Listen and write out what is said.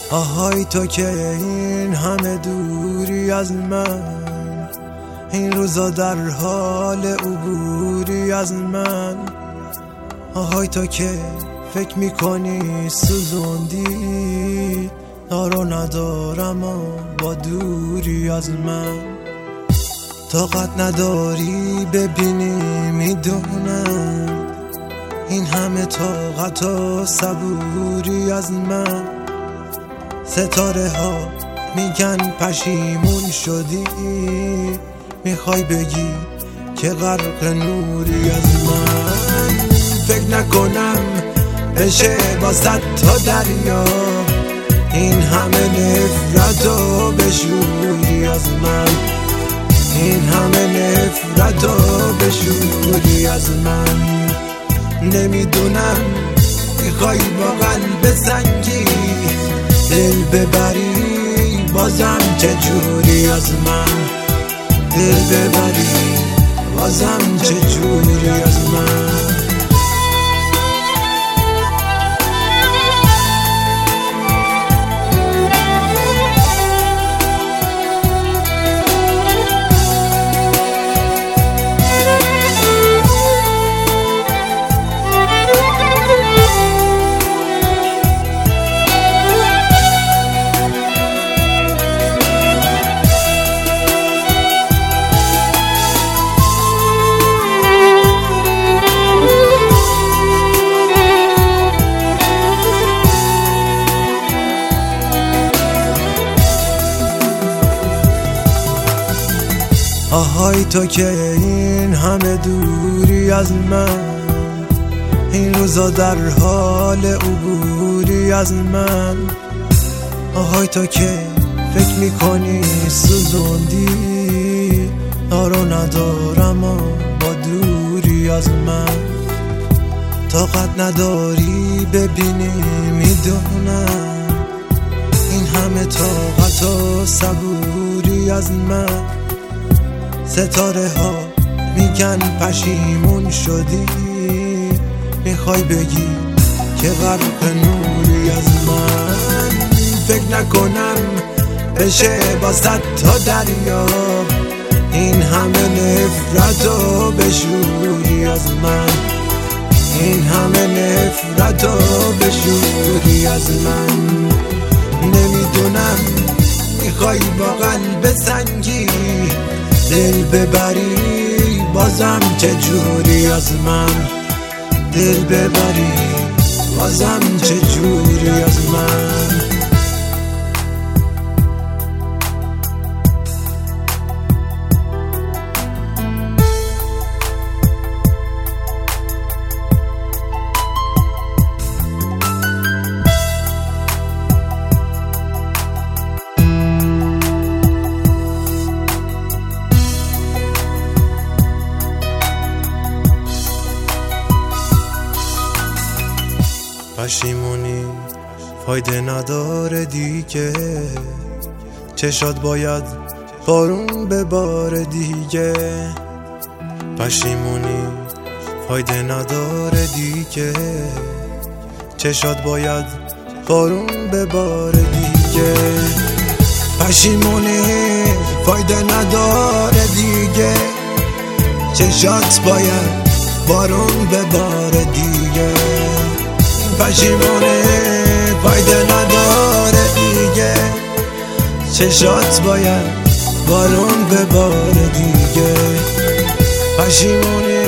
آهای تو که این همه دوری از من، این روزا در حال عبوری از من. آهای تو که فکر میکنی سوزوندی، دارو ندارم و با دوری از من. طاقت نداری ببینی میدونم، این همه طاقت و صبوری از من. ستاره ها میگن پشیمون شدی، میخوای بگی که غرق نوری از من. فکر نکنم بشه با 100 تا دریا این همه نفرت و بشوری از من، این همه نفرت و بشوری از من. نمیدونم میخوای با قلب سنگی دل ببری بازم چجوری از من، دل ببری بازم چجوری از من. آهای تو که این همه دوری از من، این روزا در حال عبوری از من. آهای تو که فکر میکنی سوزوندی، دارو ندارم و با دوری از من. طاقت نداری ببینی میدونم، این همه طاقت و صبوری از من. ستاره ها میگن پشیمون شدی، میخوای بگی که غرق نوری از من. فکر نکنم بشه با 100 تا دریا این همه نفرت و بشوری از من، این همه نفرت و بشوری از من. نمیدونم میخوای با قلب سنگی دل ببری بازم چجوری از من، دل ببری بازم چجوری از من. پشیمونی فایده نداره دیگه، چشات باید بارون بباره دیگه. پشیمونی فایده نداره دیگه، چشات باید بارون بباره دیگه. پشیمونی فایده نداره دیگه، چشات باید بارون بباره دیگه. پشیمونه فایده نداره دیگه، چشات باید بارون بباره دیگه. پشیمونه